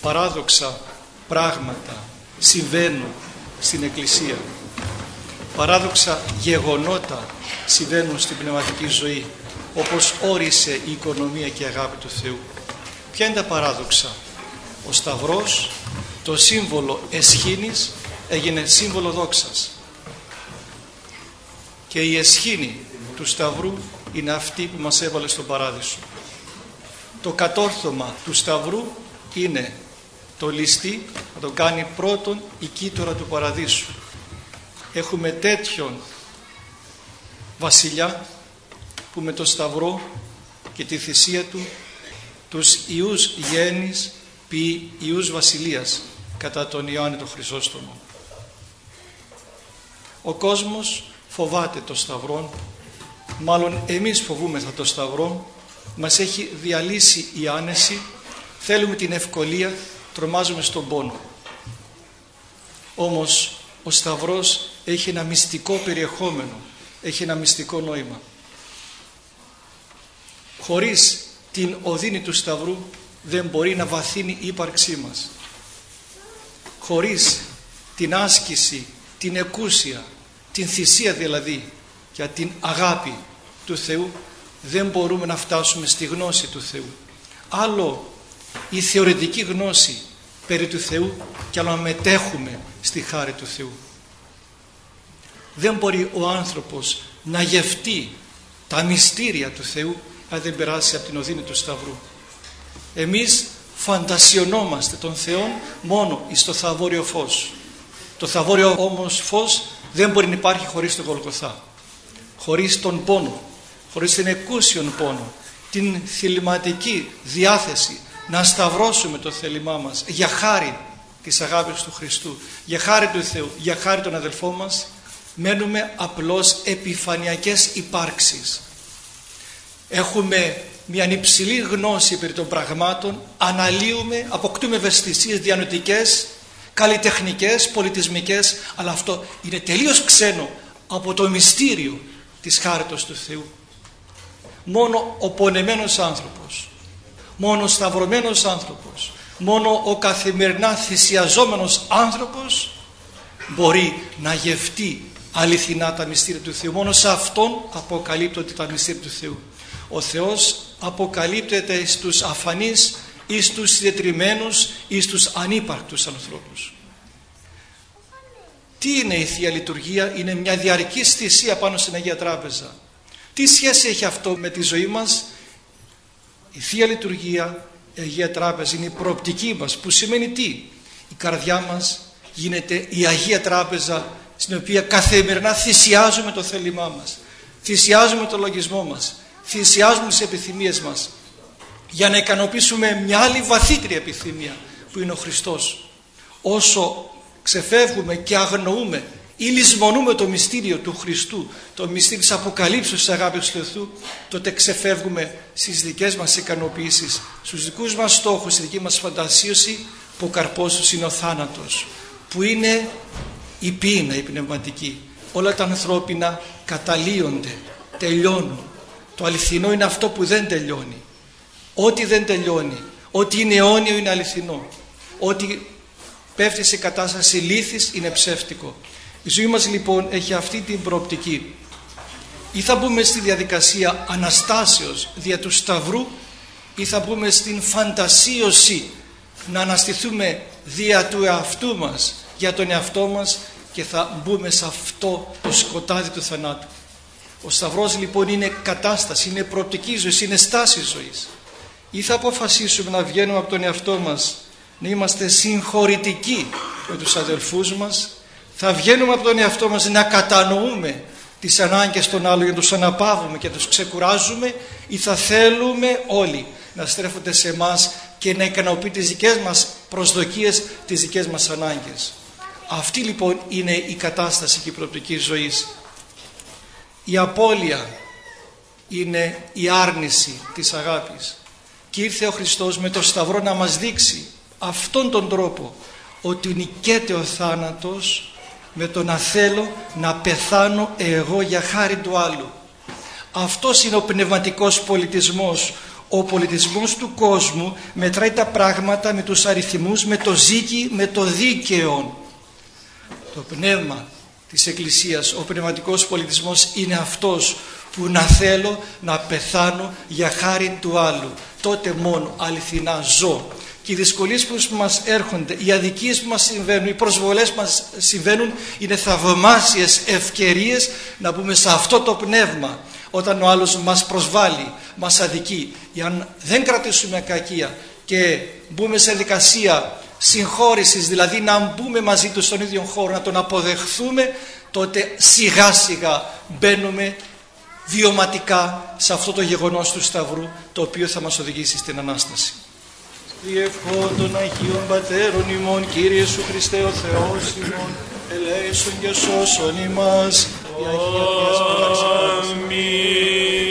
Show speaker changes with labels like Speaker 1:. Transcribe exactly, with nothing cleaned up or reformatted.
Speaker 1: παράδοξα πράγματα συμβαίνουν στην Εκκλησία. Παράδοξα γεγονότα συμβαίνουν στην πνευματική ζωή, όπως όρισε η οικονομία και η αγάπη του Θεού. Ποια είναι τα παράδοξα? Ο Σταυρός, το σύμβολο εσχήνης, έγινε σύμβολο δόξας. Και η εσχήνη του Σταυρού είναι αυτή που μας έβαλε στον Παράδεισο. Το κατόρθωμα του Σταυρού είναι το ληστή να το κάνει πρώτον η κύττωρα του Παραδείσου. Έχουμε τέτοιον βασιλιά που με το Σταυρό και τη θυσία του τους ιούς γέννης ποιεί ιούς βασιλείας κατά τον Ιωάννη τον Χρυσόστομο. Ο κόσμος φοβάται το Σταυρό, μάλλον εμείς φοβούμεθα το Σταυρό, μας έχει διαλύσει η άνεση, θέλουμε την ευκολία, τρομάζουμε στον πόνο. Όμως ο Σταυρός έχει ένα μυστικό περιεχόμενο, έχει ένα μυστικό νόημα. Χωρίς την οδύνη του Σταυρού δεν μπορεί να βαθύνει η ύπαρξή μας. Χωρίς την άσκηση, την εκούσια, την θυσία δηλαδή για την αγάπη του Θεού δεν μπορούμε να φτάσουμε στη γνώση του Θεού. Άλλο η θεωρητική γνώση περί του Θεού και άλλο να μετέχουμε στη χάρη του Θεού. Δεν μπορεί ο άνθρωπος να γευτεί τα μυστήρια του Θεού αν δεν περάσει από την οδύνη του Σταυρού. Εμείς φαντασιωνόμαστε τον Θεό μόνο εις το θαβόριο φως. Το θαβόριο όμως φως δεν μπορεί να υπάρχει χωρίς τον Γολγοθά, χωρίς τον πόνο, χωρίς την εκούσιον πόνο, την θυληματική διάθεση να σταυρώσουμε το θέλημά μας για χάρη της αγάπης του Χριστού, για χάρη του Θεού, για χάρη των αδελφών μας, μένουμε απλώς επιφανειακές υπάρξεις. Έχουμε μια υψηλή γνώση περί των πραγμάτων, αναλύουμε, αποκτούμε ευαισθησίες διανοητικές, καλλιτεχνικές, πολιτισμικές, αλλά αυτό είναι τελείως ξένο από το μυστήριο της χάριτος του Θεού. Μόνο ο πονεμένος άνθρωπος, μόνο ο σταυρωμένος άνθρωπος, μόνο ο καθημερινά θυσιαζόμενος άνθρωπος μπορεί να γευτεί αληθινά τα μυστήρια του Θεού. Μόνο σε αυτόν αποκαλύπτονται τα μυστήρια του Θεού. Ο Θεός αποκαλύπτεται στους αφανείς ή στους συντετριμμένους ή στους ανύπαρκτους ανθρώπους. Τι είναι η Θεία Λειτουργία? Είναι μια διαρκής θυσία πάνω στην Αγία Τράπεζα. Τι σχέση έχει αυτό με τη ζωή μας? Η Θεία Λειτουργία, η Αγία Τράπεζα είναι η προοπτική μας, που σημαίνει τι? Η καρδιά μας γίνεται η Αγία Τράπεζα στην οποία καθημερινά θυσιάζουμε το θέλημά μας, θυσιάζουμε το λογισμό μας, θυσιάζουμε τις επιθυμίες μας για να ικανοποιήσουμε μια άλλη βαθύτερη επιθυμία που είναι ο Χριστός. Όσο ξεφεύγουμε και αγνοούμε ή λησμονούμε το μυστήριο του Χριστού, το μυστήριο της αποκαλύψεως της αγάπης του Θεού, τότε ξεφεύγουμε στις δικές μας ικανοποιήσεις, στους δικούς μας στόχους, στη δική μας φαντασίωση, που ο καρπός τους είναι ο θάνατος, που είναι η πείνα, η πνευματική. Όλα τα ανθρώπινα καταλύονται, τελειώνουν. Το αληθινό είναι αυτό που δεν τελειώνει. Ό,τι δεν τελειώνει, ό,τι είναι αιώνιο είναι αληθινό. Ό,τι πέφτει σε κατάσταση λύθης είναι ψεύτικο. Η ζωή μας λοιπόν έχει αυτή την προοπτική. Ή θα μπούμε στη διαδικασία αναστάσεως δια του Σταυρού, ή θα μπούμε στην φαντασίωση να αναστηθούμε δια του εαυτού μας, για τον εαυτό μας, και θα μπούμε σε αυτό το σκοτάδι του θανάτου. Ο Σταυρός λοιπόν είναι κατάσταση, είναι προοπτική ζωής, είναι στάση ζωής. Ή θα αποφασίσουμε να βγαίνουμε από τον εαυτό μας, να είμαστε συγχωρητικοί με τους αδελφούς μας, θα βγαίνουμε από τον εαυτό μας να κατανοούμε τις ανάγκες των άλλων, για να τους αναπαύουμε και να τους ξεκουράζουμε, ή θα θέλουμε όλοι να στρέφονται σε εμάς και να ικανοποιεί τις δικές μας προσδοκίες, τις δικές μας ανάγκες. Αυτή λοιπόν είναι η κατάσταση και η προοπτική ζωής. Η απώλεια είναι η άρνηση της αγάπης. Και ήρθε ο Χριστός με το Σταυρό να μας δείξει αυτόν τον τρόπο, ότι νικέται ο θάνατος με το να θέλω να πεθάνω εγώ για χάρη του άλλου. Αυτός είναι ο πνευματικός πολιτισμός, Ο πολιτισμός του κόσμου μετράει τα πράγματα με τους αριθμούς, με το ζύκι, με το δίκαιο. Το πνεύμα της Εκκλησίας, ο πνευματικός πολιτισμός είναι αυτός που να θέλω να πεθάνω για χάρη του άλλου. Τότε μόνο αληθινά ζω. Και οι δυσκολίες που μας έρχονται, οι αδικίες που μας συμβαίνουν, οι προσβολές που μας συμβαίνουν είναι θαυμάσιες ευκαιρίες να μπούμε σε αυτό το πνεύμα. Όταν ο άλλος μας προσβάλλει, μας αδικεί, αν δεν κρατήσουμε κακία και μπούμε σε δικασία συγχώρησης, δηλαδή να μπούμε μαζί του στον ίδιο χώρο, να τον αποδεχθούμε, τότε σιγά σιγά μπαίνουμε βιωματικά σε αυτό το γεγονός του Σταυρού, το οποίο θα μας οδηγήσει στην Ανάσταση. Διευχών των Αγίων Πατέρων ημών, Κύριε Ιησού Χριστέ ο Θεός ημών, ελέησον και σώσον ημάς. Αμήν.